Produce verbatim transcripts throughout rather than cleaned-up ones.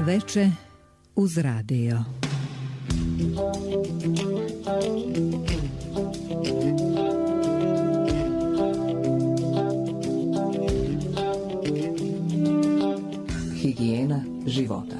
Veče uz radio. Higijena života.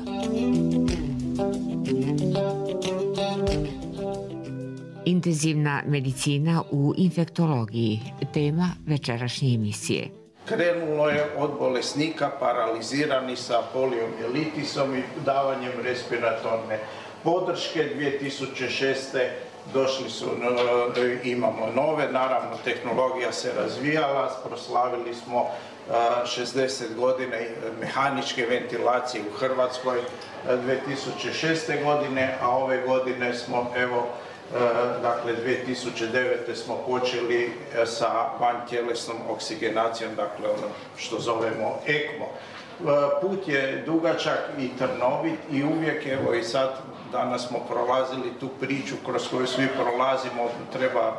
Intenzivna medicina u infektologiji, tema večerašnje emisije. Krenulo je od bolesnika paralizirani sa poliomijelitisom i davanjem respiratorne podrške. dvije tisuće šeste. došli su, imamo nove, naravno tehnologija se razvijala, proslavili smo šezdeset godina mehaničke ventilacije u Hrvatskoj dvije tisuće šeste. godine, a ove godine smo, evo, dakle dvije tisuće devete. smo počeli sa vantjelesnom oksigenacijom, dakle ono što zovemo ECMO. Put je dugačak i trnovit i uvijek, evo i sad, danas smo prolazili tu priču kroz koju svi prolazimo, treba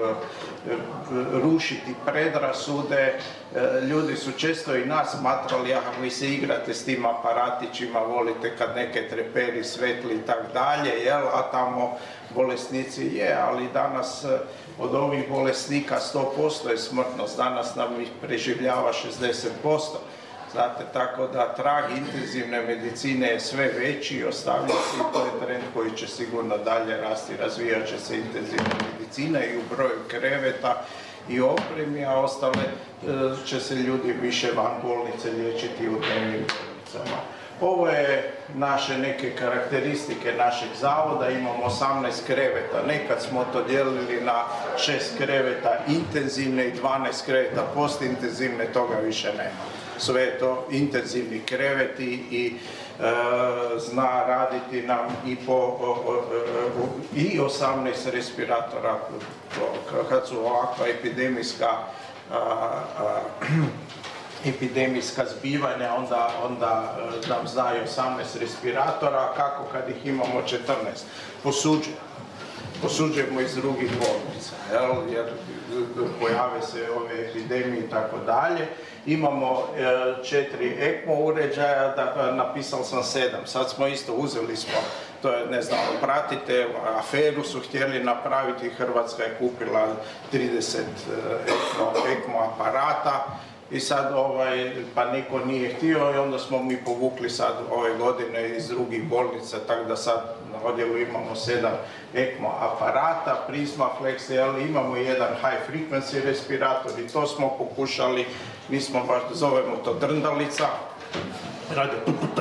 rušiti predrasude. Ljudi su često i nas smatrali, ah, vi se igrate s tim aparatićima, volite kad neke treperi svetli i tak dalje, jel, a tamo bolesnici je, ali danas od ovih bolesnika sto posto je smrtnost, danas nam ih preživljava šezdeset posto. Znate, tako da trag intenzivne medicine je sve veći i ostavlja se, i to je trend koji će sigurno dalje rasti, razvijat će se intenzivna medicina i u broju kreveta i opremi, a ostale će se ljudi više van bolnice liječiti u dnevnim bolnicama. Ovo je naše neke karakteristike našeg zavoda, imamo osamnaest kreveta, nekad smo to dijelili na šest kreveta intenzivne i dvanaest kreveta postintenzivne, toga više nema. Sve je to intenzivni kreveti i e, zna raditi nam i po o, o, o, i osamnaest respiratora kad su ovakva epidemijska a, a, epidemijska zbivanja, onda, onda nam znaju osamnaest respiratora, a kako kad ih imamo četrnaest? Posuđujemo. Posuđujemo iz drugih bolnica, jel? Jer pojave se ove epidemije i tako dalje. Imamo e, četiri ECMO uređaja, da, napisao sam sedam, sad smo isto uzeli smo, to je, ne znam, pratite, aferu su htjeli napraviti, Hrvatska je kupila trideset ECMO, ECMO aparata i sad ovaj, pa niko nije htio i onda smo mi povukli sad ove godine iz drugih bolnica, tako da sad na odjelu imamo sedam ECMO aparata, Prismaflex, ali imamo jedan high frequency respirator i to smo pokušali, mi smo baš, zovemo to drndalica, radi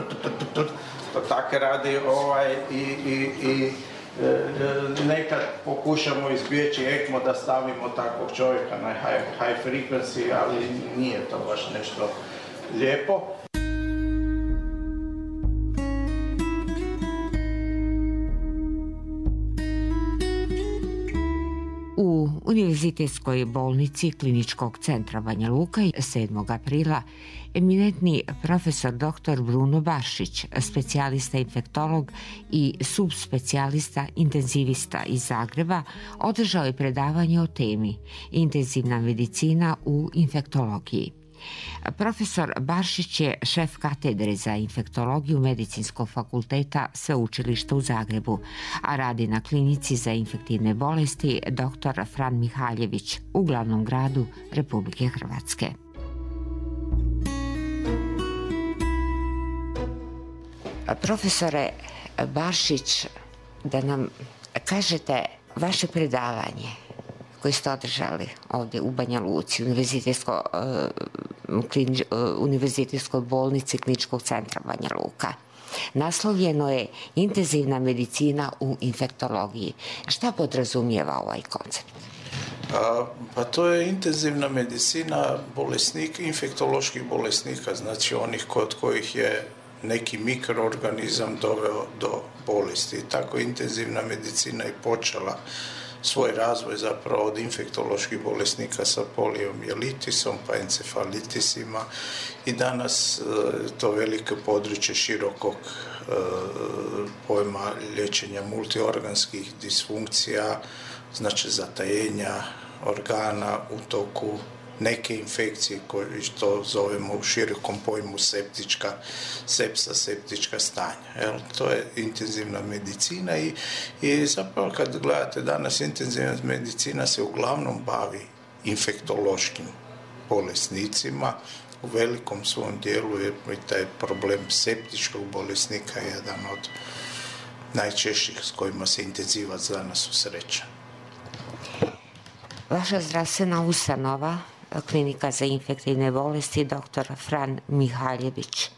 to tako radi ovaj, i, i, i nekad pokušamo izbjeći ECMO da stavimo takvog čovjeka na high, high frequency, ali nije to baš nešto lijepo. U Univerzitetskoj bolnici Kliničkog centra Banja Luka sedmog aprila eminentni profesor doktor Bruno Baršić, specijalista infektolog i subspecijalista intenzivista iz Zagreba, održao je predavanje o temi intenzivna medicina u infektologiji. Profesor Baršić je šef katedre za infektologiju Medicinskog fakulteta Sveučilišta u Zagrebu, a radi na klinici za infektivne bolesti doktor Fran Mihaljević u glavnom gradu Republike Hrvatske. Profesore Baršić, da nam kažete vaše predavanje koje ste održali ovdje u Banja Luci, Univerzitetsko, uh, klinič, uh, Univerzitetskoj bolnici Kliničkog centra Banja Luka. Naslovljeno je intenzivna medicina u infektologiji. Šta podrazumijeva ovaj koncept? A, pa to je intenzivna medicina bolesnika, infektoloških bolesnika, znači onih kod kojih je neki mikroorganizam doveo do bolesti. Tako intenzivna medicina i počela svoj razvoj zapravo od infektoloških bolesnika sa poliomijelitisom pa encefalitisima i danas to veliko područje širokog pojma liječenja multiorganskih disfunkcija, znači zatajenja organa u toku neke infekcije koje što zovemo u širokom pojmu septička, sepsa, septička stanja. Jel? To je intenzivna medicina i, i zapravo kad gledate danas, intenzivna medicina se uglavnom bavi infektološkim bolesnicima. U velikom svom dijelu je taj problem septičkog bolesnika jedan od najčešćih s kojima se intenzivac danas susreće. Vaša zdravstvena ustanova, Klinika za infektivne bolesti doktor Fran Mihaljević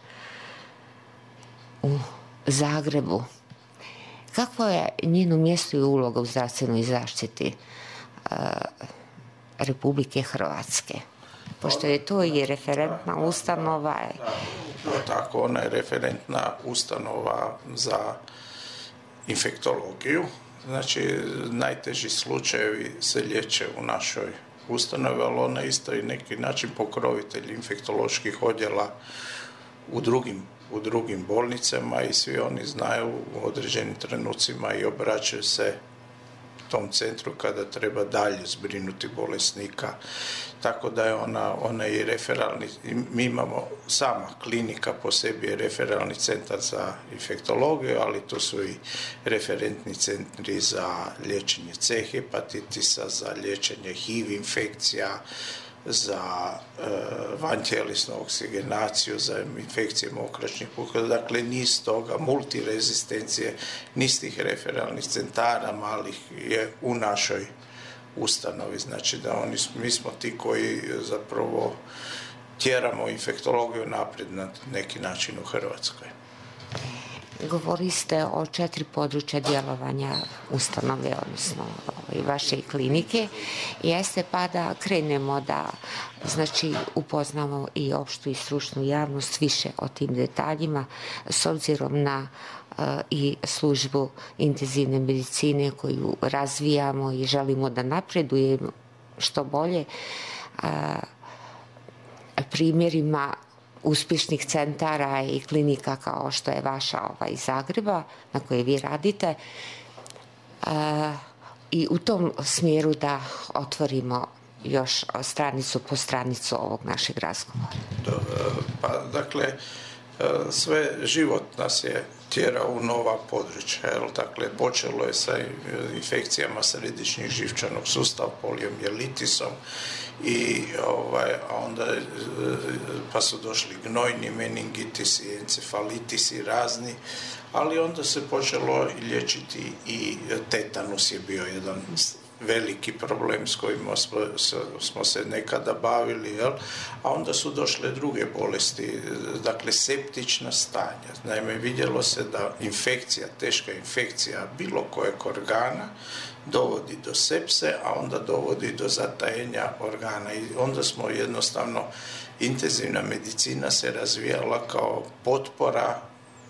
u Zagrebu. Kakvo je njeno mjesto i uloga u zdravstvenoj zaštiti uh, Republike Hrvatske? Pošto je to i referentna ustanova. Da, tako, ona je referentna ustanova za infektologiju. Znači, najteži slučajevi se liječe u našoj ustanovi, ali ona isto i neki način pokrovitelj infektoloških odjela u drugim, u drugim bolnicama i svi oni znaju u određenim trenucima i obraćaju se tom centru kada treba dalje zbrinuti bolesnika. Tako da je ona, ona i referalni, mi imamo sama klinika po sebi je referalni centar za infektologiju, ali tu su i referentni centri za liječenje C hepatitisa, za liječenje H I V infekcija, za e, vantjelisnu oksigenaciju, za infekcije mokraćnih puteva, dakle niz toga, multirezistencije, niz tih referalnih centara malih je u našoj ustanovi, znači da oni, mi smo ti koji zapravo tjeramo infektologiju naprijed na neki način u Hrvatskoj. Govorili ste o četiri područja djelovanja ustanove, odnosno i vaše klinike. Jeste pa da krenemo da znači, upoznamo i opštu i stručnu javnost više o tim detaljima s obzirom na uh, i službu intenzivne medicine koju razvijamo i želimo da napredujemo što bolje uh, primjerima uspješnih centara i klinika kao što je vaša ovaj, iz Zagreba na kojoj vi radite e, i u tom smjeru da otvorimo još stranicu po stranicu ovog našeg razgovora. Pa, dakle, sve život nas je tjerao u nova područja. Dakle, počelo je sa infekcijama središnjeg živčanog sustava, poliomijeliitisom, i ovaj, a onda pa su došli gnojni meningitisi, encefalitisi razni, ali onda se počelo liječiti i tetanus je bio jedan veliki problem s kojim smo, smo se nekada bavili, jel? A onda su došle druge bolesti, dakle septična stanja. Naime, vidjelo se da infekcija, teška infekcija bilo kojeg organa dovodi do sepse, a onda dovodi do zatajenja organa. I onda smo jednostavno, intenzivna medicina se razvijala kao potpora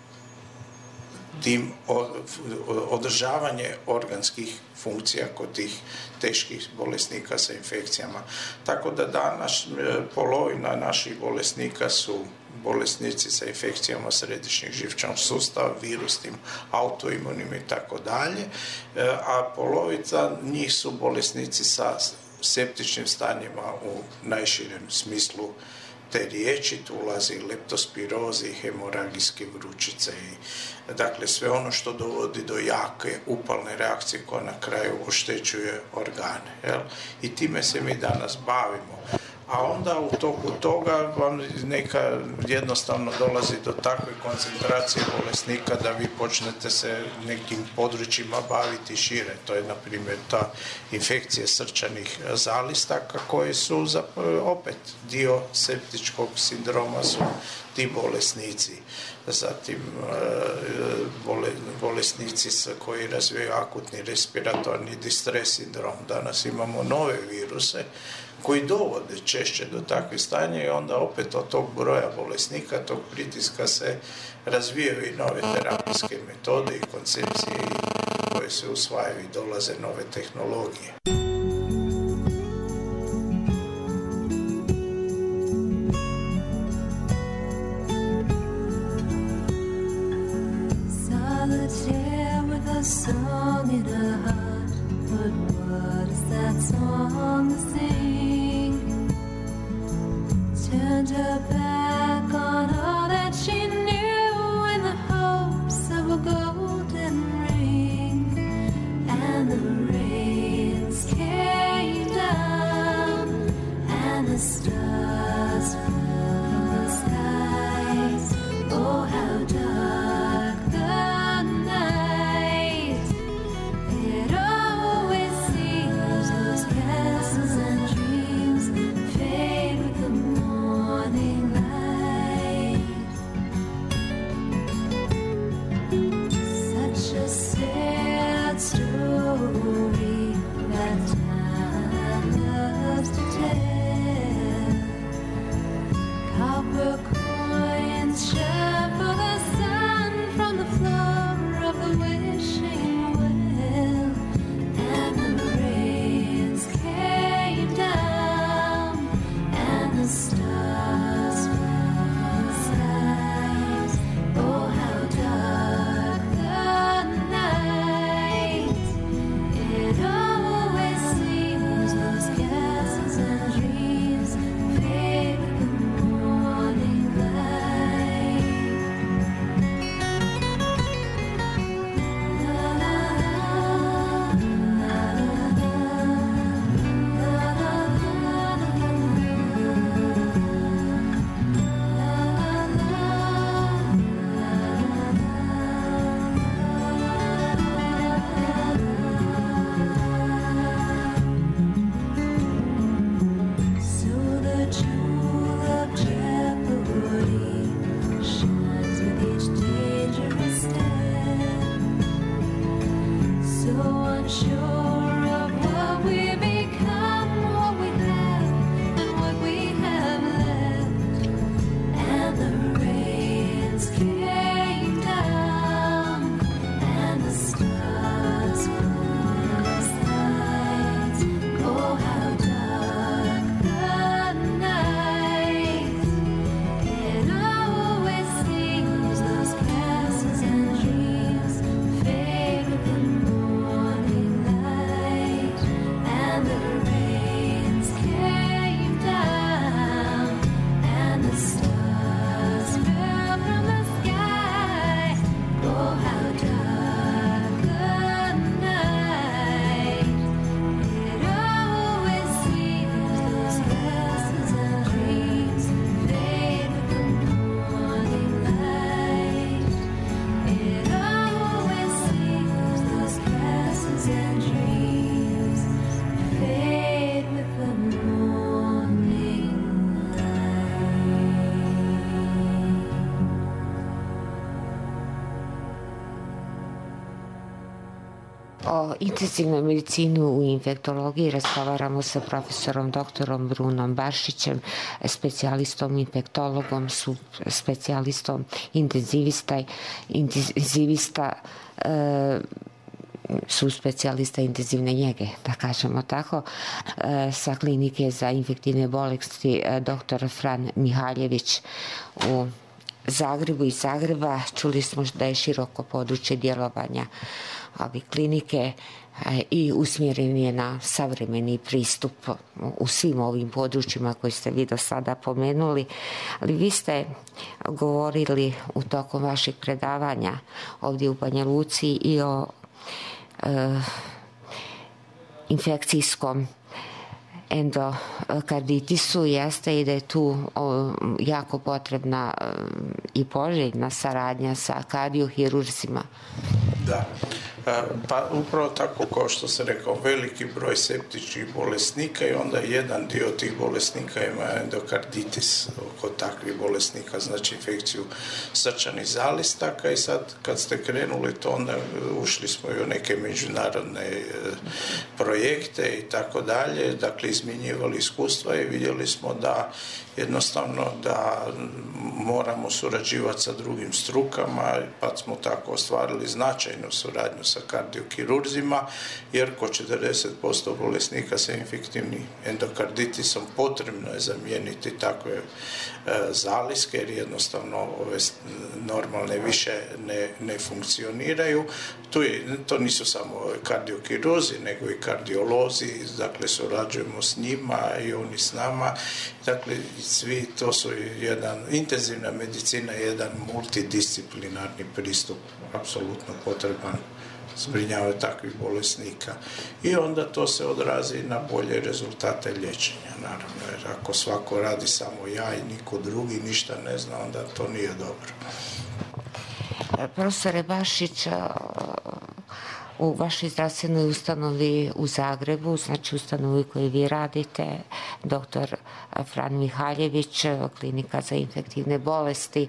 tim održavanje organskih funkcija kod tih teških bolesnika sa infekcijama. Tako da danas polovina naših bolesnika su bolesnici sa infekcijama središnjeg živčanog sustava, virusnim, autoimunim i tako dalje, a polovica njih su bolesnici sa septičnim stanjima u najširem smislu te riječi, tu ulazi leptospirozi, hemoragijske vrućice i dakle sve ono što dovodi do jake upalne reakcije koja na kraju oštećuje organe. Jel? I time se mi danas bavimo. A onda u toku toga vam neka jednostavno dolazi do takve koncentracije bolesnika da vi počnete se nekim područjima baviti šire. To je, na primjer, ta infekcije srčanih zalistaka koji su opet dio septičkog sindroma su ti bolesnici. Zatim bolesnici koji razvijaju akutni respiratorni distres sindrom. Danas imamo nove viruse koji dovode češće do takvih stanja i onda opet od tog broja bolesnika, tog pritiska se razvijaju i nove terapijske metode i koncepcije koje se usvajaju i dolaze nove tehnologije. Solitaire with a song in her heart, but what is that song to sing? turned her back on all that she knew in the hopes of a golden ring, and the rains came down and the stars fell from the skies. Oh, how dark the night. It always seems those castles and dreams fade with the morning light. Such a sad story that time loves to tell. Copper coins shine for the sun from the floor of the wishing well, and the rains came down and the stars fell from the skies. Oh, how dark the night. It always seems those castles and dreams fade with the morning light. La la la, la So the jewel of jeopardy shines with each dangerous step. So unsure of what we become, what we have, and what we have left. And the rains came down, and the stars fell from the skies. Oh, how dark the night. It always seems those castles and dreams fade with the morning light. And the rains came down, and the stars fell from the sky. Oh, how dark the night. It always seems those castles and dreams fade with the morning light. It always seems those castles and dreams fade with the morning light. O intenzivnoj medicini u infektologiji razgovaramo sa profesorom doktorom Brunom Baršićem, specijalistom infektologom, su specijalistom intenzivista, intenzivista e, su specijalista intenzivne njege, da kažemo tako, e, sa klinike za infektivne bolesti e, doktor Fran Mihaljević u Zagrebu i Zagreba. Čuli smo da je široko područje djelovanja ove klinike e, i usmjeren je na savremeni pristup u svim ovim područjima koje ste vi do sada pomenuli. Ali vi ste govorili u tokom vašeg predavanja ovdje u Banja Luci i o e, infekcijskom endokarditisu, jeste i da je tu o, jako potrebna e, i poželjna saradnja sa kardiohirurzima. Da, pa upravo tako kao što sam rekao, veliki broj septičkih bolesnika i onda jedan dio tih bolesnika ima endokarditis kod takvih bolesnika, znači infekciju srčanih zalistaka. I sad kad ste krenuli to, onda ušli smo i u neke međunarodne projekte i tako dalje, dakle izmjenjivali iskustva i vidjeli smo da jednostavno da moramo surađivati sa drugim strukama, pa smo tako ostvarili značajnu suradnju sa kardiokirurzima, jer kod četrdeset posto bolesnika sa infektivnim endokarditisom potrebno je zamijeniti takve e, zaliske, jer jednostavno ove normalne više ne, ne funkcioniraju. Tu je, to nisu samo kardiokirurzi, nego i kardiolozi, dakle surađujemo s njima i oni s nama. Dakle, svi to su jedan, intenzivna medicina je jedan multidisciplinarni pristup, apsolutno potreban zbrinjavaju takvih bolesnika. I onda to se odrazi na bolje rezultate liječenja, naravno, jer ako svako radi samo ja i niko drugi ništa ne zna, onda to nije dobro. Profesore Bašić, u vašoj zdravstvenoj ustanovi u Zagrebu, znači ustanovi koju vi radite, doktor Fran Mihaljević, klinika za infektivne bolesti,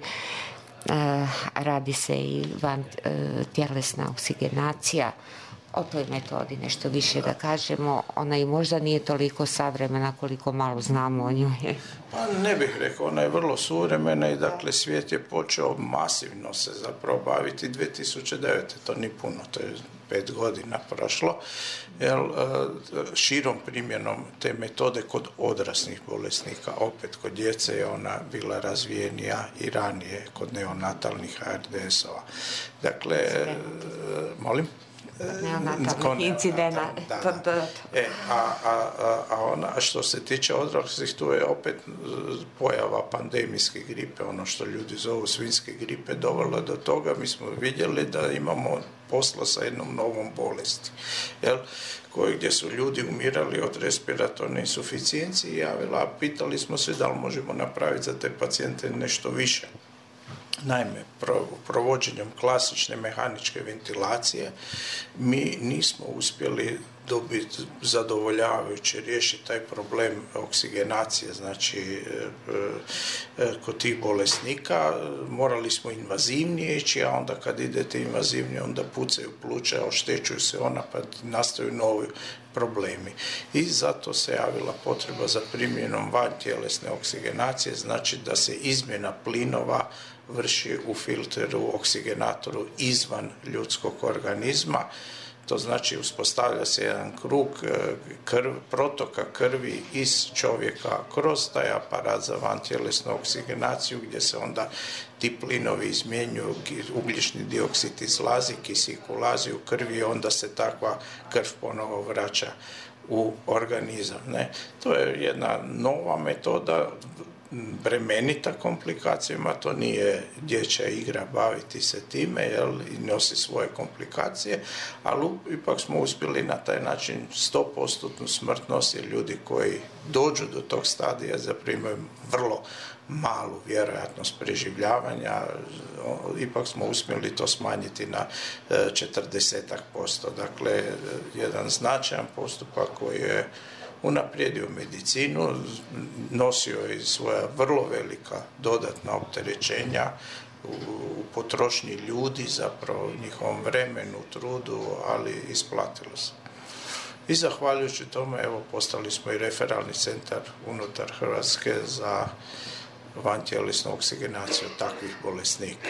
radi se i van tjelesna oksigenacija. O toj metodi nešto više da kažemo, ona i možda nije toliko savremena koliko malo znamo o njoj. Pa ne bih rekao, ona je vrlo suvremena i dakle svijet je počeo masivno se zapravo baviti dvije tisuće devete. To ni puno, to je pet godina prošlo, jer širom primjenom te metode kod odraslih bolesnika, opet kod djece je ona bila razvijenija i ranije kod neonatalnih A R D S-ova. Dakle, molim? Neonatalnih incidenta. Da, da. E, a, a, a, ona, što se tiče odraslih, tu je opet pojava pandemijske gripe, ono što ljudi zovu svinjske gripe, dovela do toga. Mi smo vidjeli da imamo posla sa jednom novom bolesti, jel? Koji gdje su ljudi umirali od respiratorne insuficijencije i javila, pitali smo se da li možemo napraviti za te pacijente nešto više. Naime, provođenjem klasične mehaničke ventilacije mi nismo uspjeli dobiti zadovoljavajuće riješiti taj problem oksigenacije, znači kod tih bolesnika morali smo invazivnije ići, a onda kad idete invazivnije onda pucaju pluća, oštećuju se ona pa nastaju novi problemi. I zato se javila potreba za primjenom vantjelesne oksigenacije, znači da se izmjena plinova vrši u filteru, oksigenatoru izvan ljudskog organizma. To znači uspostavlja se jedan krug krv, protoka krvi iz čovjeka kroz taj aparat za vantjelesnu oksigenaciju gdje se onda ti plinovi izmjenjuju, ugljični dioksid izlazi, kisik ulazi u krvi i onda se takva krv ponovo vraća u organizam. Ne? To je jedna nova metoda, bremenita komplikacijama, to nije dječja igra baviti se time, jel, i nosi svoje komplikacije, ali ipak smo uspjeli na taj način sto posto smrtnost, jer ljudi koji dođu do tog stadija zaprimaju vrlo malu vjerojatnost preživljavanja, ipak smo uspjeli to smanjiti na četrdeset posto. Dakle, jedan značajan postupak koji je unaprijedio medicinu, nosio je svoja vrlo velika dodatna opterećenja u, u potrošnji ljudi, zapravo njihovom vremenu, trudu, ali isplatilo se. I zahvaljujući tome, evo, postali smo i referalni centar unutar Hrvatske za vantjelesnu oksigenaciju takvih bolesnika.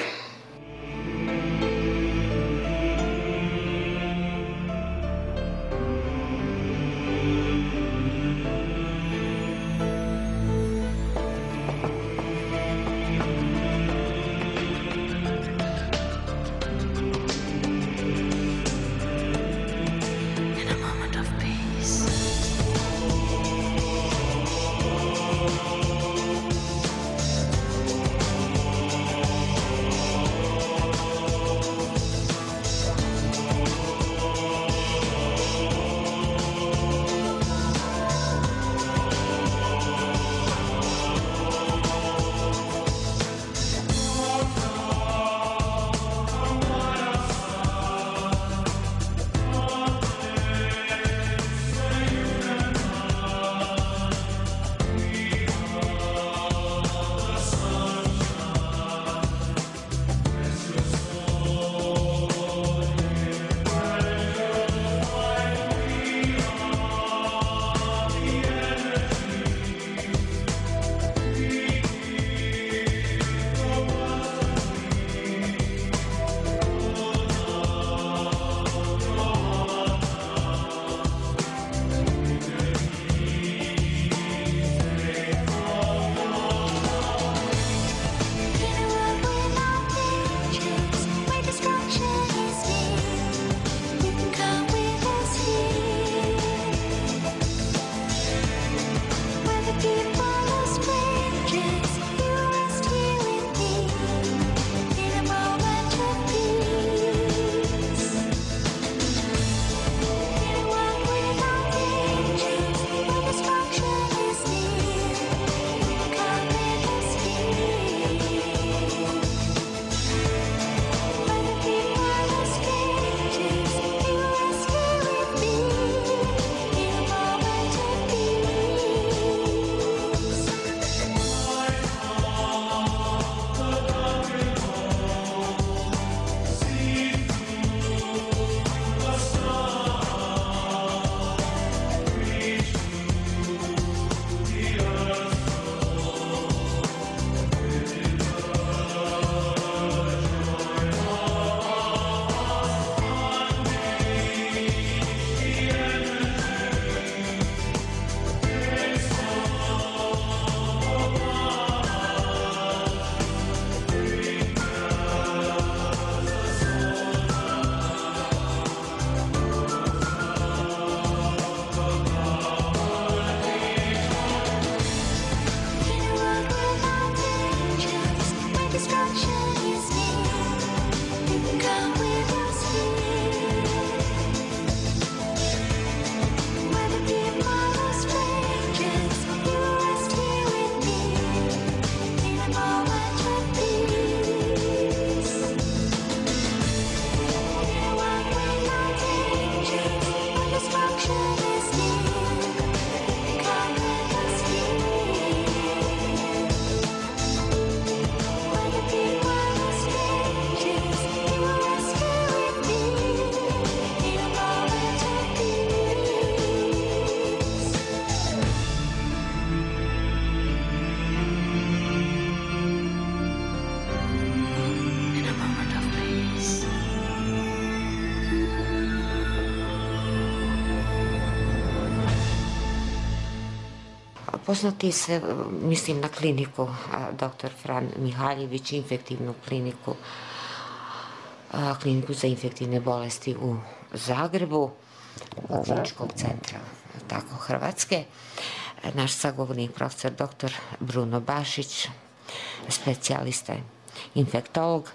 Poznati se, mislim na kliniku doktor Fran Mihaljević, infektivnu kliniku, kliniku za infektivne bolesti u Zagrebu, kliničkog centra tako Hrvatske. Naš sagovornik profesor doktor Bruno Bašić, specijalista infektolog.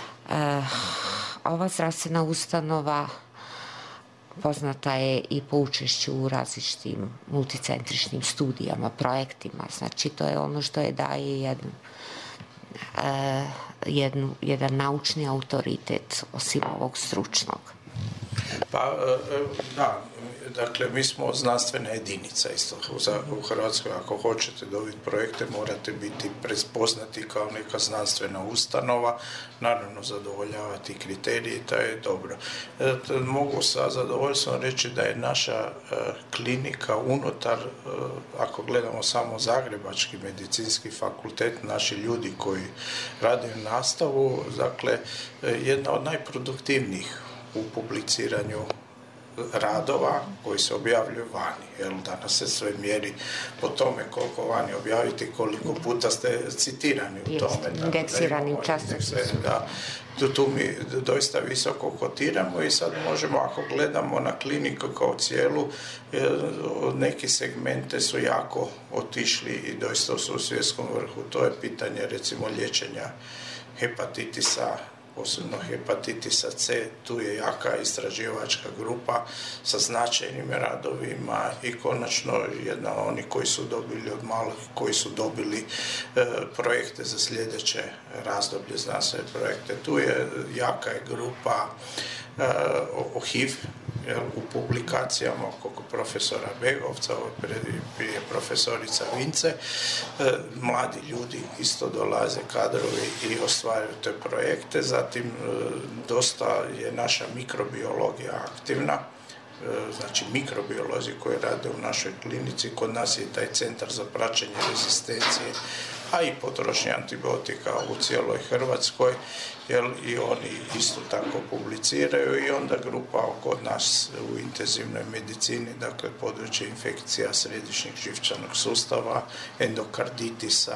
Ova zdravstvena ustanova poznata je i po učešću u različitim multicentričnim studijama, projektima. Znači, to je ono što je daje jedan, jedan, jedan naučni autoritet osim ovog stručnog. Pa, da, dakle, mi smo znanstvena jedinica isto u Hrvatskoj. Ako hoćete dobiti projekte, morate biti prepoznati kao neka znanstvena ustanova, naravno zadovoljavati kriterije, to je dobro. Mogu sa zadovoljstvom reći da je naša klinika unutar, ako gledamo samo Zagrebački medicinski fakultet, naši ljudi koji rade nastavu, dakle, jedna od najproduktivnijih u publiciranju radova koji se objavljuju vani. Jel, danas se sve mjeri po tome koliko vani objaviti, koliko puta ste citirani u tome. Indeksiranim časopisom. Da, tu, tu mi doista visoko kotiramo i sad možemo, ako gledamo na kliniku kao cijelu, neki segmente su jako otišli i doista su u svjetskom vrhu. To je pitanje, recimo, liječenja hepatitisa, posebno hepatitisa C, tu je jaka istraživačka grupa sa značajnim radovima i konačno jedna od onih koji su dobili od malih, koji su dobili e, projekte za sljedeće razdoblje, znanstvene projekte. Tu je jaka je grupa e, o H I V, u publikacijama oko profesora Begovca, prije profesorica Vince. Mladi ljudi isto dolaze, kadrovi, i ostvaruju te projekte. Zatim dosta je naša mikrobiologija aktivna, znači mikrobiolozi koji rade u našoj klinici. Kod nas je taj centar za praćenje rezistencije, a i potrošnje antibiotika u cijeloj Hrvatskoj, jer i oni isto tako publiciraju, i onda grupa kod nas u intenzivnoj medicini, dakle područje infekcija središnjeg živčanog sustava, endokarditisa,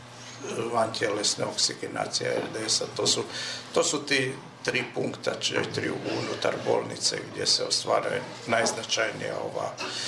vantjelesne oksigenacije R D S-a, to su, to su ti tri punkta, četiri unutar bolnice gdje se ostvaruje najznačajnija ova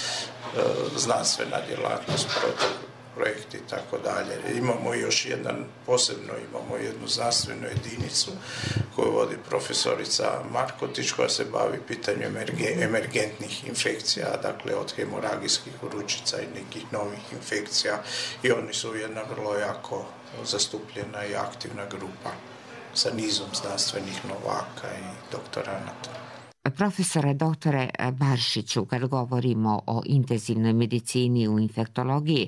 e, znanstvena djelatnost, projekti i tako dalje. Imamo još jedan, posebno imamo jednu znanstvenu jedinicu koju vodi profesorica Markotić, koja se bavi pitanjem emergentnih infekcija, dakle od hemoragijskih vrućica i nekih novih infekcija, i oni su jedna vrlo jako zastupljena i aktivna grupa sa nizom znanstvenih novaka i doktoranata. Profesore doktore Baršiću, kad govorimo o intenzivnoj medicini u infektologiji,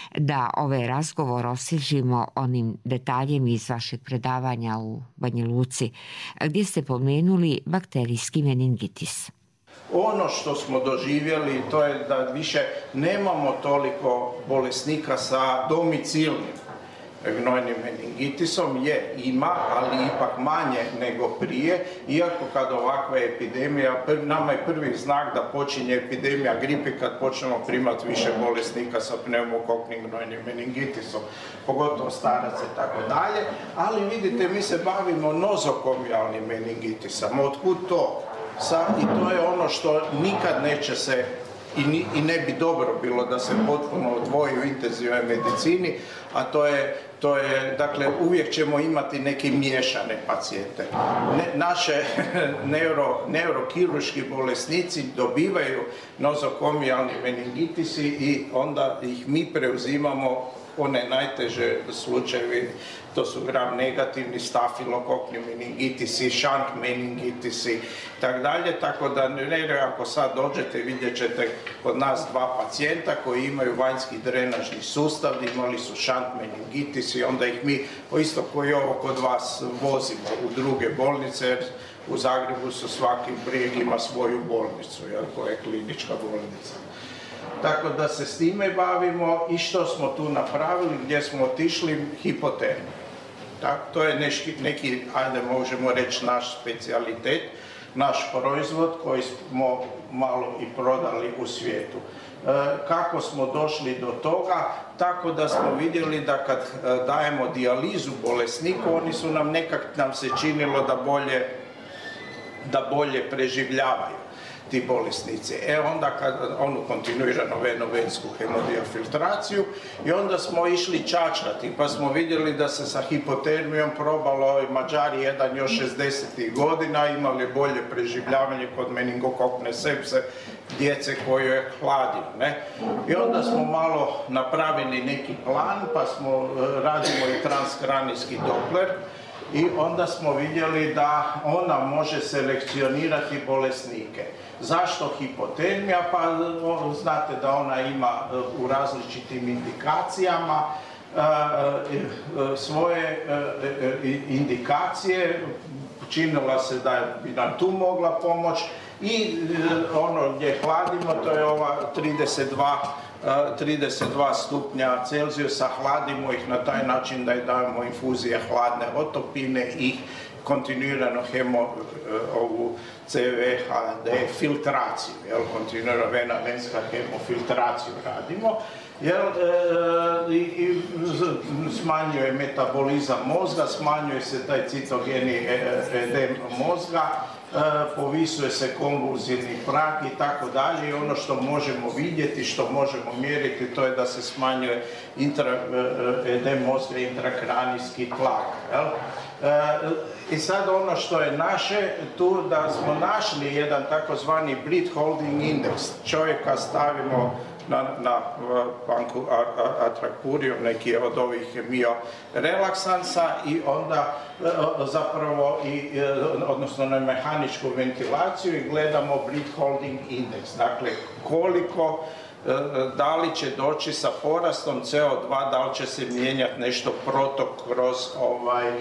da ovaj razgovor osvježimo onim detaljem iz vašeg predavanja u Banja Luci, gdje ste pomenuli bakterijski meningitis. Ono što smo doživjeli, to je da više nemamo toliko bolesnika sa domicilnim gnojnim meningitisom. Je, ima, ali ipak manje nego prije, iako kad ovakva epidemija, nama je prvi znak da počinje epidemija gripe kad počnemo primati više bolesnika sa pneumokoknim gnojnim meningitisom, pogotovo staraca i tako dalje, ali vidite, mi se bavimo nozokomijalnim meningitisom. Otkud to? Sa, i to je ono što nikad neće se I, ni, i ne bi dobro bilo da se potpuno odvoji u intenzivnoj medicini, a to je, to je, dakle, uvijek ćemo imati neke miješane pacijente. Ne, naše neuro, neurokirurški bolesnici dobivaju nozokomijalni meningitisi i onda ih mi preuzimamo one najteže slučajevi, to su gram negativni, stafilokokni meningitisi, šant meningitisi, tak dalje, tako da ne, ako sad dođete, vidjet ćete kod nas dva pacijenta koji imaju vanjski drenažni sustav, imali su šant meningitis i onda ih mi, isto koji ovo kod vas, vozimo u druge bolnice, jer u Zagrebu su svaki brijeg ima svoju bolnicu, jer koja je klinička bolnica. Tako da se s time bavimo. I što smo tu napravili, gdje smo otišli, hipotermija. Tak, to je neški, neki, ajde možemo reći, naš specijalitet, naš proizvod koji smo malo i prodali u svijetu. kako smo došli do toga, tako da smo vidjeli da kad dajemo dijalizu bolesniku, oni su nam nekak, nam se činilo da bolje, da bolje preživljavaju ti bolesnici. E onda kad onu kontinuirano venovensku hemodiafiltraciju i onda smo išli čačkati, pa smo vidjeli da se sa hipotermijom probalo, Mađari jedan još šezdesetih godina imali bolje preživljavanje kod meningokokne sepse djece koju je hladio, ne? I onda smo malo napravili neki plan, pa smo radimo i transkranijski Doppler i onda smo vidjeli da ona može selekcionirati bolesnike. Zašto hipotermija? Pa znate da ona ima u različitim indikacijama svoje indikacije, činila se da bi nam tu mogla pomoć i ono gdje hladimo, to je ova trideset dva stupnja Celzijusa, hladimo ih na taj način da je dajemo infuzije hladne otopine i kontinuirano hemo, ovu C V H D filtraciju, jel, kontinuirano vena, venska hemofiltraciju radimo, jel, e, i, i smanjuje metabolizam mozga, smanjuje se taj citogeni edem mozga, e, povisuje se konvulzivni prag i tako dalje i ono što možemo vidjeti, što možemo mjeriti, to je da se smanjuje intra, edem mozga i intrakranijski tlak, jel. E, I sad ono što je naše, tu da smo našli jedan takozvani breath holding index. Čovjeka stavimo na, na banku atrakurijum, neki od ovih miorelaksansa i onda zapravo, i, odnosno na mehaničku ventilaciju i gledamo breath holding index. Dakle, koliko da li će doći sa porastom C O dva, da li će se mijenjati nešto protok kroz, ovaj,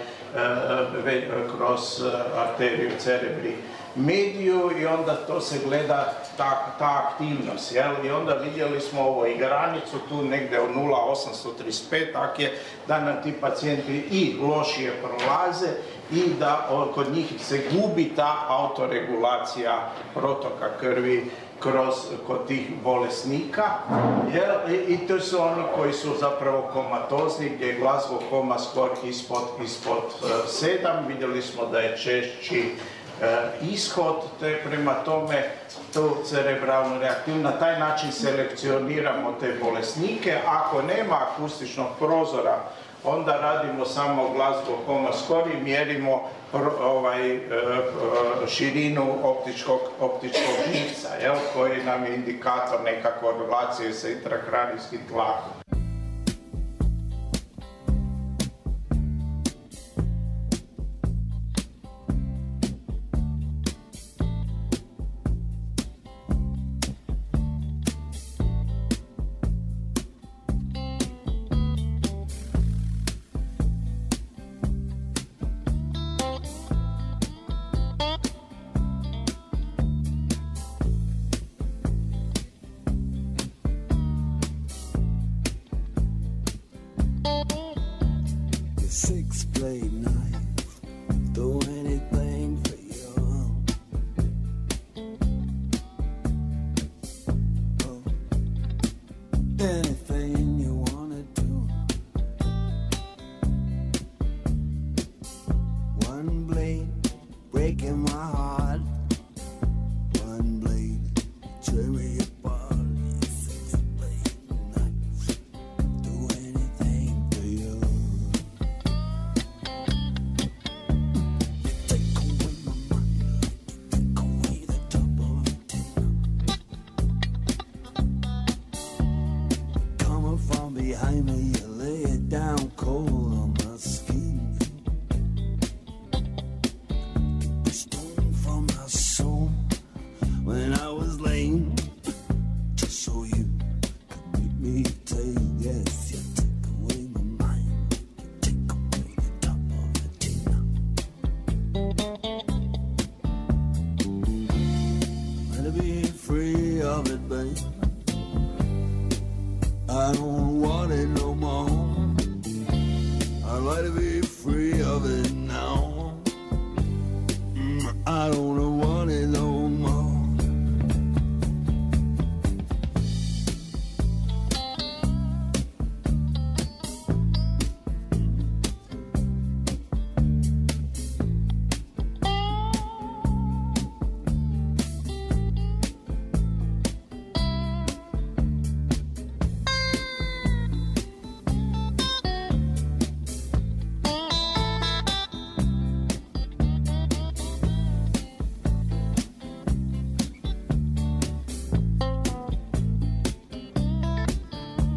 kroz arteriju cerebri mediju i onda to se gleda ta, ta aktivnost. Jel? I onda vidjeli smo ovo i granicu tu negdje od nula zarez osamsto trideset pet, tak je da nam ti pacijenti i lošije prolaze i da kod njih se gubi ta autoregulacija protoka krvi kroz, kod tih bolesnika, jer, i, i to su oni koji su zapravo komatozni, gdje je Glasgow coma score ispod, ispod uh, sedam, vidjeli smo da je češći uh, ishod, te prema tome tu cerebralnu reaktivnu, na taj način selekcioniramo te bolesnike. Ako nema akustičnog prozora, onda radimo samo Glasgow coma score i mjerimo ovaj, širinu optičkog, optičkog živca, jel, koji nam je indikator neka korelacije sa intrakranijskim tlakom.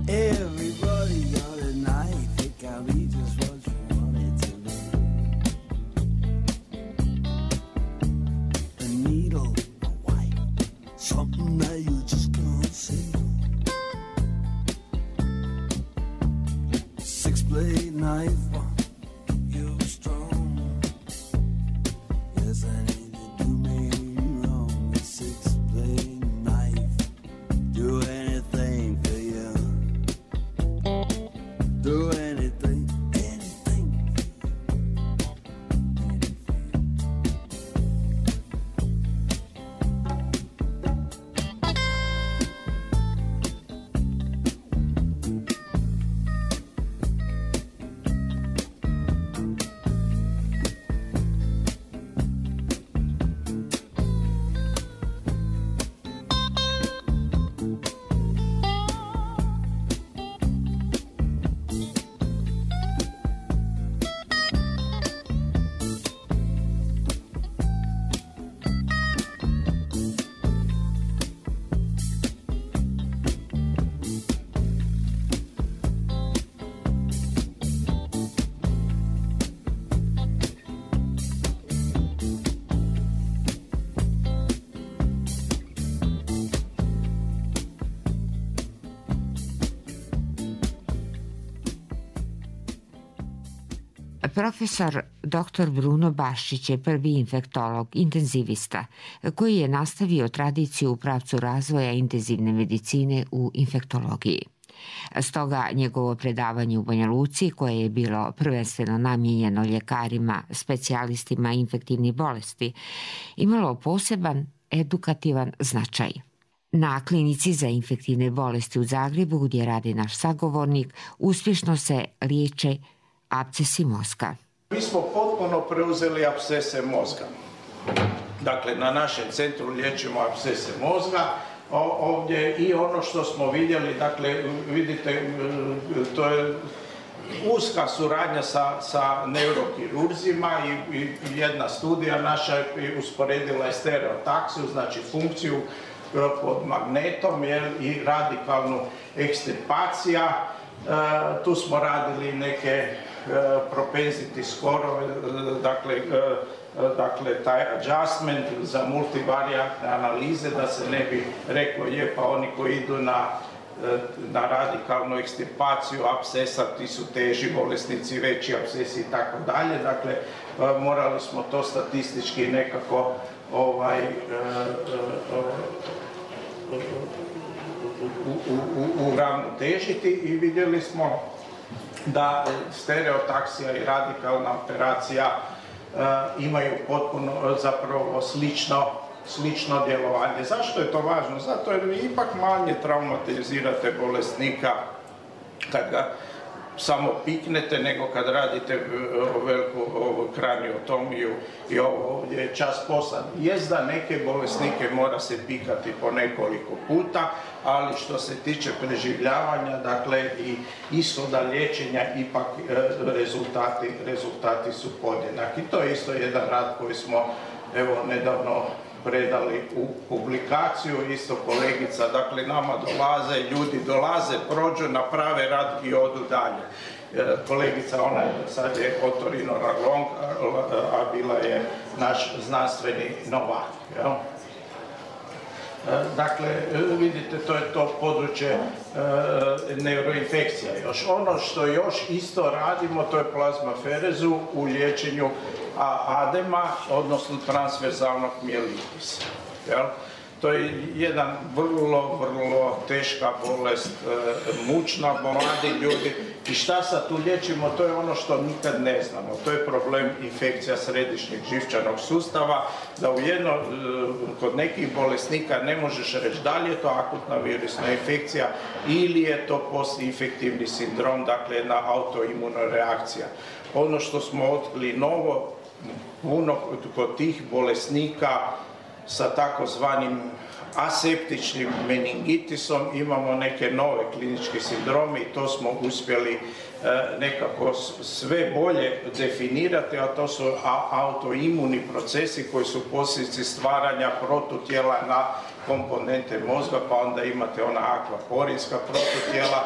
Everybody got a knife, it can be just what you want it to be. A needle, a wipe, something that you just can't see. Six blade knife, you strong. Yes, I need to do me wrong. A six blade knife, do anything for you. Do anything, anything. Profesor doktor Bruno Bašić je prvi infektolog, intenzivista, koji je nastavio tradiciju u pravcu razvoja intenzivne medicine u infektologiji. Stoga njegovo predavanje u Banja Luci, koje je bilo prvenstveno namijenjeno ljekarima, specijalistima infektivnih bolesti, imalo poseban edukativan značaj. Na klinici za infektivne bolesti u Zagrebu, gdje radi naš sagovornik, uspješno se liječe apsesi mozga. Mi smo potpuno preuzeli apsese mozga. Dakle, na našem centru liječimo apsese mozga. Ovdje i ono što smo vidjeli, dakle, vidite, to je uska suradnja sa, sa neurokirurzima i, i jedna studija naša je usporedila je stereotaksiju, znači funkciju pod magnetom jer, i radikalnu ekstirpacija. E, tu smo radili neke e, propensity score, dakle, e, dakle taj adjustment za multivariantne analize, da se ne bi reklo je pa oni koji idu na, na radikalnu ekstirpaciju apsesa, ti su teži bolesnici, veći apsesi i tako dalje. Dakle, morali smo to statistički nekako ovaj, uravnotežiti i vidjeli smo da stereotaksija i radikalna operacija Uh, imaju potpuno zapravo slično, slično djelovanje. Zašto je to važno? Zato jer vi ipak manje traumatizirate bolesnika kad ga samo piknete nego kad radite veliku kraniotomiju i ovo ovdje je čas posla. Jest da neke bolesnike mora se pikati po nekoliko puta, ali što se tiče preživljavanja, dakle i ishoda liječenja, ipak rezultati, rezultati su podjednaki. To je isto jedan rad koji smo evo nedavno predali u publikaciju, isto kolegica, dakle nama dolaze, ljudi dolaze, prođu, naprave rad i odu dalje. Kolegica, ona je sad je Otorino Raglong, a bila je naš znanstveni novak. Jel? Dakle, vidite, to je to područje e, neuroinfekcija. Još ono što još isto radimo, to je plazmaferezu u liječenju adema, odnosno transverzalnog mijelitisa. Jel? To je jedan vrlo, vrlo teška bolest, e, mučna, mladi ljudi. I šta sad tu liječimo, to je ono što nikad ne znamo. To je problem infekcija središnjeg živčanog sustava, da u jedno, e, kod nekih bolesnika ne možeš reći da li je to akutna virusna infekcija ili je to postinfektivni sindrom, dakle jedna autoimuna reakcija. Ono što smo otkrili novo, puno kod tih bolesnika sa takozvanim aseptičnim meningitisom imamo neke nove kliničke sindrome i to smo uspjeli e, nekako sve bolje definirati, a to su autoimuni procesi koji su posljedice stvaranja protutijela na komponente mozga, pa onda imate ona akvaporinska protutijela,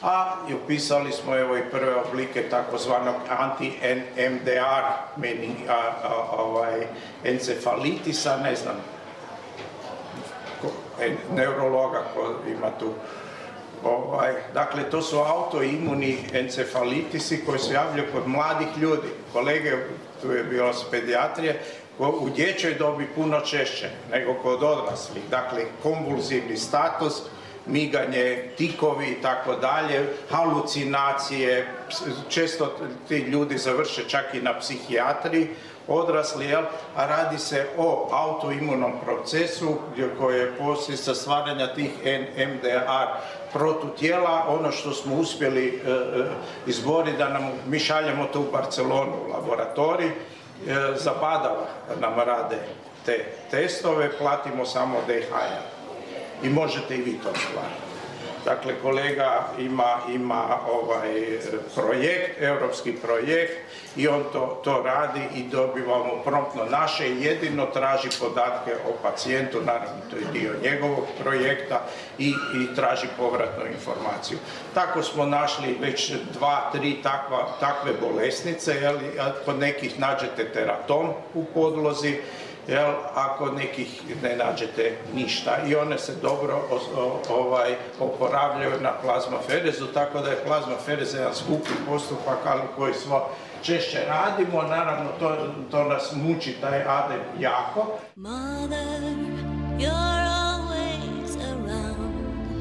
a i upisali smo evo i prve oblike takozvanog anti-M D R meaning, a, a, ovaj, encefalitisa, ne znam, ko, en, neurologa koji ima tu. Ovaj, dakle, to su autoimuni encefalitisi koji se javljaju kod mladih ljudi. Kolege, tu je bilo s pedijatrije, u dječjoj dobi puno češće nego kod odraslih. Dakle, konvulzivni status, miganje, tikovi i tako dalje, halucinacije, često ti ljudi završe čak i na psihijatriji, odrasli, jel? A radi se o autoimunom procesu koji je posljedica stvaranja tih M D R protutijela. Ono što smo uspjeli e, e, izboriti da nam, mi šaljemo to u Barcelonu u laboratorij, e, za badava nam rade te testove, platimo samo D H A. I možete i vi to stvariti. Dakle, kolega ima, ima ovaj projekt, europski projekt i on to, to radi i dobivamo promptno naše, jedino traži podatke o pacijentu, naravno to je dio njegovog projekta i, i traži povratnu informaciju. Tako smo našli već dva, tri takva, takve bolesnice, jel, kod nekih nađete teratom u podlozi, jel, ako nekih ne nađete ništa i one se dobro o, o, ovaj, oporavljaju na plazmaferezu, tako da je plazmaferez jedan skupi postupak, ali koji smo češće radimo, naravno to, to nas muči taj adem jako. Mother, you're always around.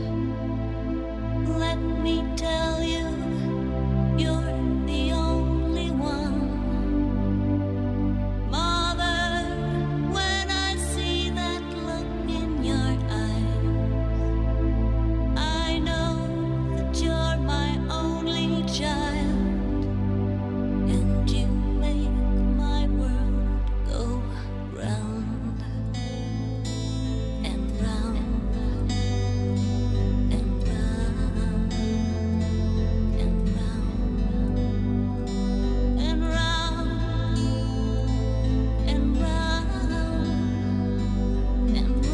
Let me tell you, you're the only one. Mother, when I see that look in your eyes, I know that you're my only child, and you make my world go round and round and round and round and round and round and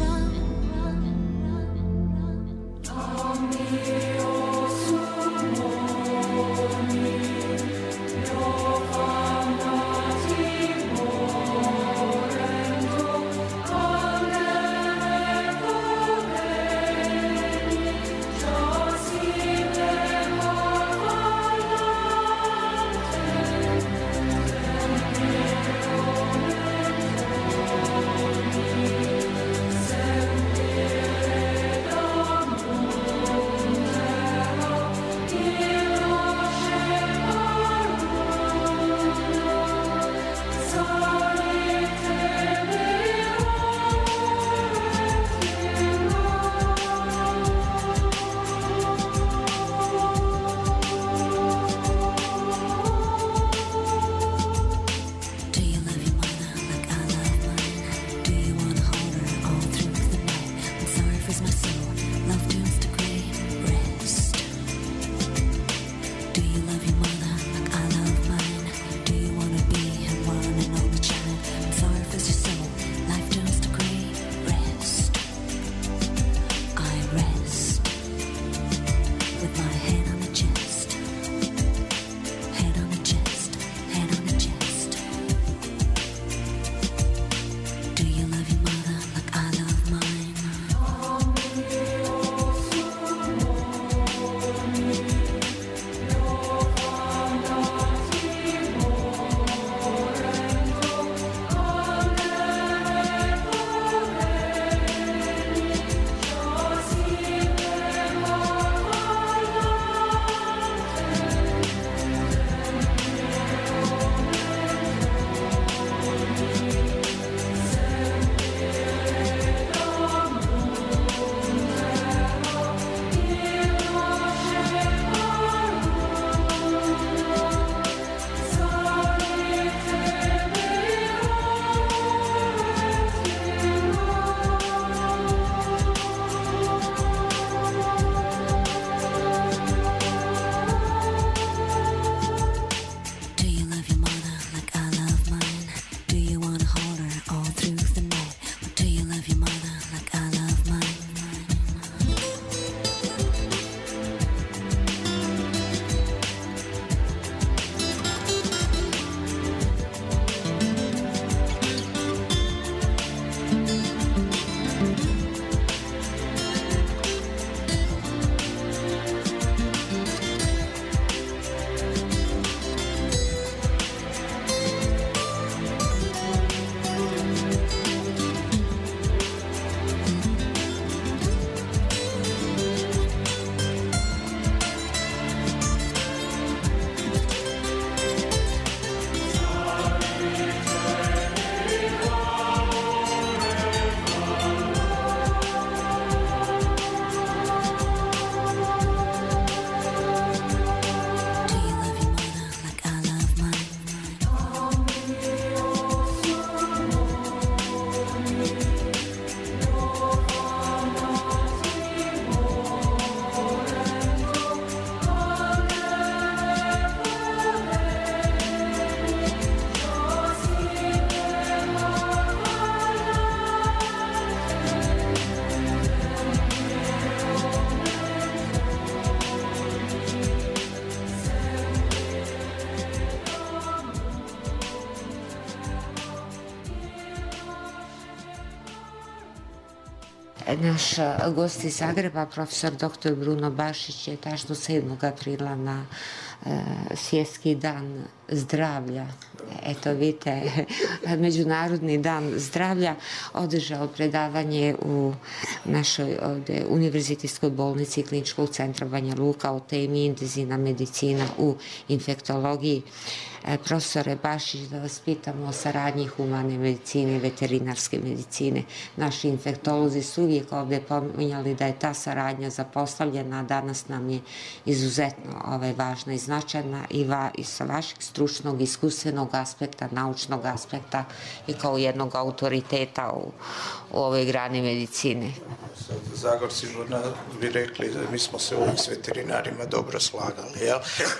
Naš uh, gost iz Zagreba, profesor doktor Bruno Bašić, je tačno sedmog aprila na uh, Svjetski dan zdravlja, eto vidite, Međunarodni dan zdravlja, održao predavanje u našoj ovdje Univerzitetskoj bolnici Kliničkog centra Banja Luka o temi intenzivna medicina u infektologiji. E, profesore Bašić, da vas pitamo o saradnji humane medicine i veterinarske medicine. Naši infektolozi su uvijek ovdje pominjali da je ta saradnja zapostavljena, a danas nam je izuzetno ovaj, važna i značajna i, va, i sa vašeg stručnog, iskustvenog aspekta, naučnog aspekta i kao jednog autoriteta u, u ovoj grani medicine. Zagor sigurno bi rekli da mi smo se uvijek s veterinarima dobro slagali, jel?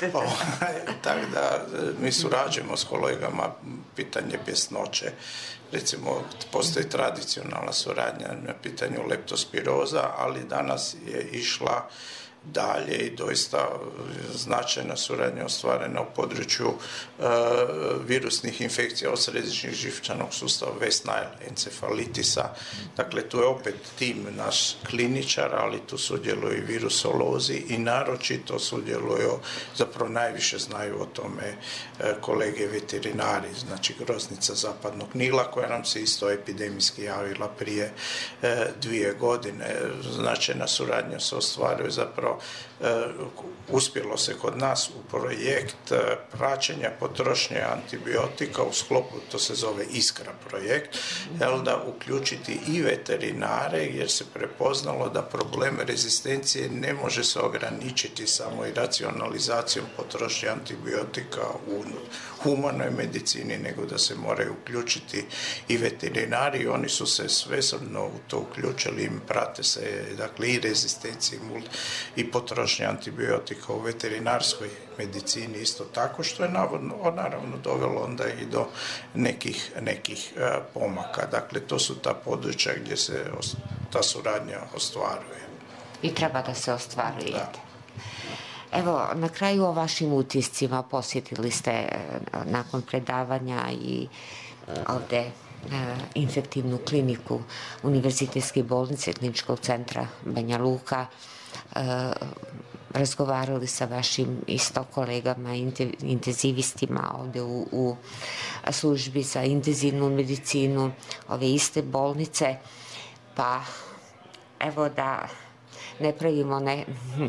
Tako da mi surađujemo s kolegama pitanje bjesnoće. Recimo, postoji tradicionalna suradnja na pitanju leptospiroza, ali danas je išla dalje i doista značajna suradnja ostvarena u području e, virusnih infekcija od središnjeg živčanog sustava, West Nile, encefalitisa. Dakle, tu je opet tim naš kliničar, ali tu sudjeluju i virusolozi i naročito sudjeluju, zapravo najviše znaju o tome e, kolege veterinari, znači groznica zapadnog Nila, koja nam se isto epidemijski javila prije e, dvije godine. Značajna suradnja se ostvaruje zapravo. Uh, uspjelo se kod nas u projekt uh, praćenja potrošnje antibiotika u sklopu, to se zove Iskra projekt, jel, da uključiti i veterinare, jer se prepoznalo da problem rezistencije ne može se ograničiti samo i racionalizacijom potrošnje antibiotika u humanoj medicini, nego da se moraju uključiti i veterinari. Oni su se svesrdno u to uključili, im prate se, dakle, i rezistencije i potrošnje antibiotika u veterinarskoj medicini isto tako, što je navodno, naravno dovelo onda i do nekih, nekih uh, pomaka. Dakle, to su ta područja gdje se os, ta suradnja ostvaruje. I treba da se ostvaruje. Da. Evo, na kraju o vašim utiscima posjetili ste nakon predavanja i ovdje infektivnu kliniku Univerzitetske bolnice Kliničkog centra Banja Luka, razgovarali sa vašim isto kolegama, intenzivistima ovdje u, u službi za intenzivnu medicinu ove iste bolnice, pa evo da ne pravimo ne,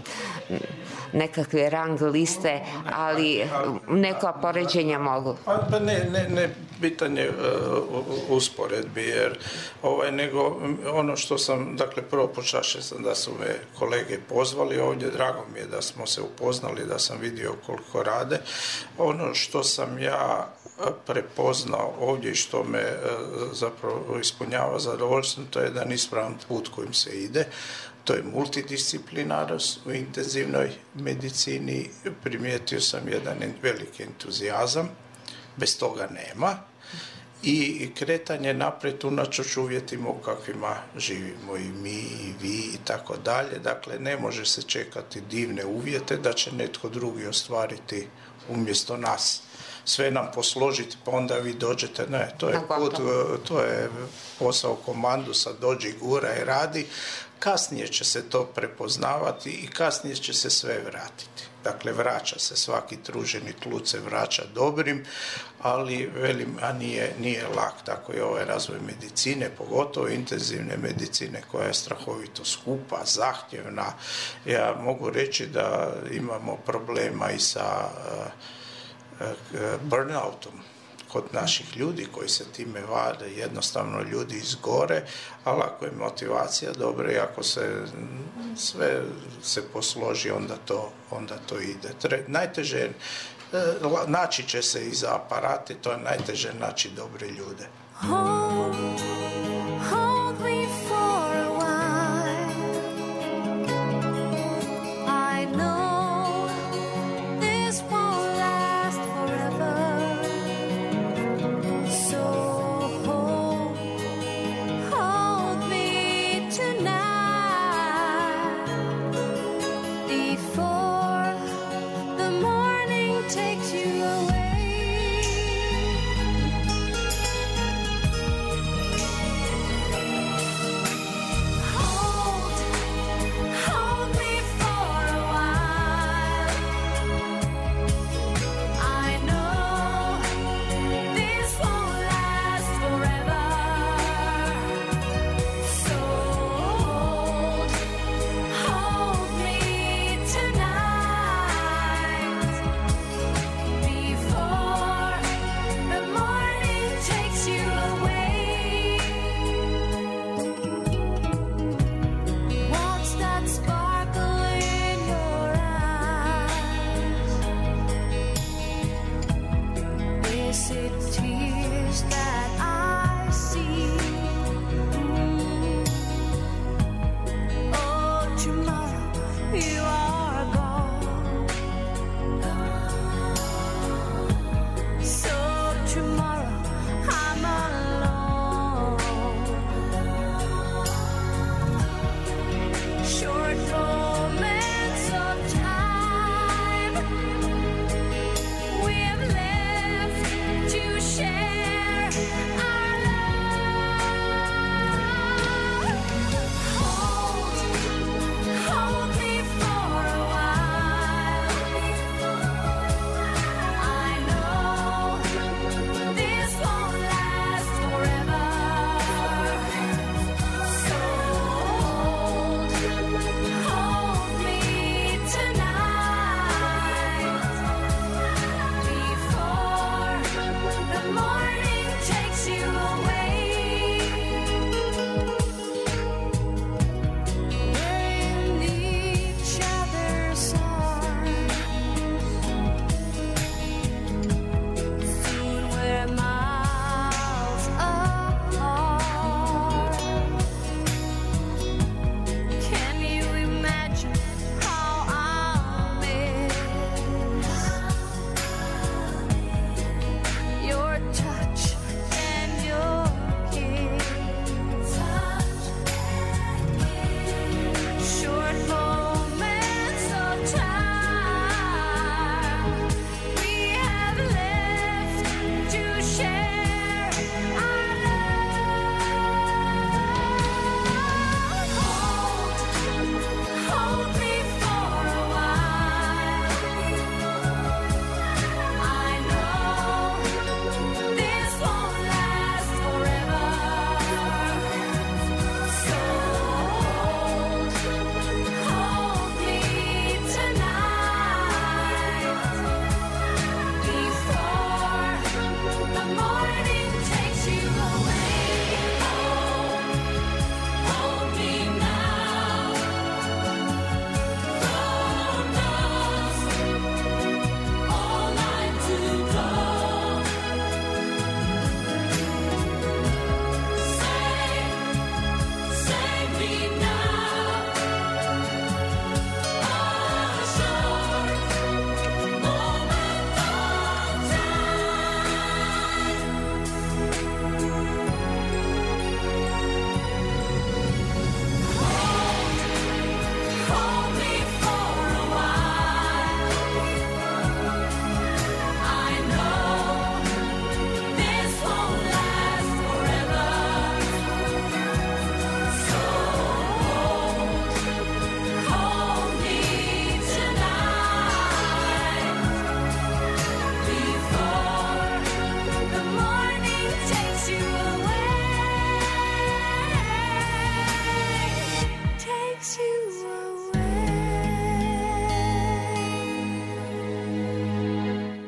nekakve rang liste, ali neka poređenja mogu. Pa ne, ne, ne pitanje uh, usporedbi, jer ovaj, nego ono što sam, dakle, prvo počašen sam da su me kolege pozvali ovdje, drago mi je da smo se upoznali, da sam vidio koliko rade. Ono što sam ja prepoznao ovdje i što me uh, zapravo ispunjava zadovoljstvo, to je jedan ispravan put kojim se ide. To je multidisciplinarnost u intenzivnoj medicini. Primijetio sam jedan veliki entuzijazam, bez toga nema, i kretanje naprijed unatoč uvjetima u kakvima živimo i mi i vi i tako dalje. Dakle, ne može se čekati divne uvjete da će netko drugi ostvariti umjesto nas. Sve nam posložiti, pa onda vi dođete, ne, to je put, to je posao komandusa, dođi, gura i radi. Kasnije će se to prepoznavati i kasnije će se sve vratiti. Dakle, vraća se, svaki truženi trud se vraća dobrim, ali velim, a nije, nije lak. Tako je ovaj razvoj medicine, pogotovo intenzivne medicine, koja je strahovito skupa, zahtjevna. Ja mogu reći da imamo problema i sa uh, uh, burnoutom kod naših ljudi koji se time vade, jednostavno ljudi izgore, ali ako je motivacija dobra i ako se sve se posloži, onda to, onda to ide. Tre, najteže je, naći će se i za aparate, to je najteže naći dobre ljude. Hold, hold me for a while. I know this won't last forever. So hold, hold me tonight before the morning takes you away.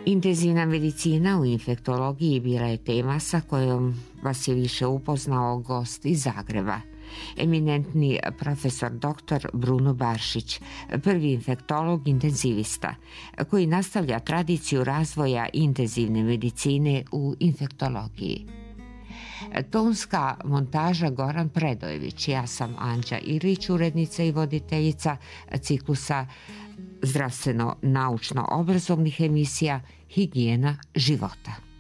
Intenzivna medicina u infektologiji bila je tema sa kojom vas je više upoznao gost iz Zagreba. Eminentni profesor doktor Bruno Baršić, prvi infektolog intenzivista, koji nastavlja tradiciju razvoja intenzivne medicine u infektologiji. Tonska montaža Goran Predojević, ja sam Anđa Ilić, urednica i voditeljica ciklusa zdravstveno-naučno-obrazovnih emisija Higijena života.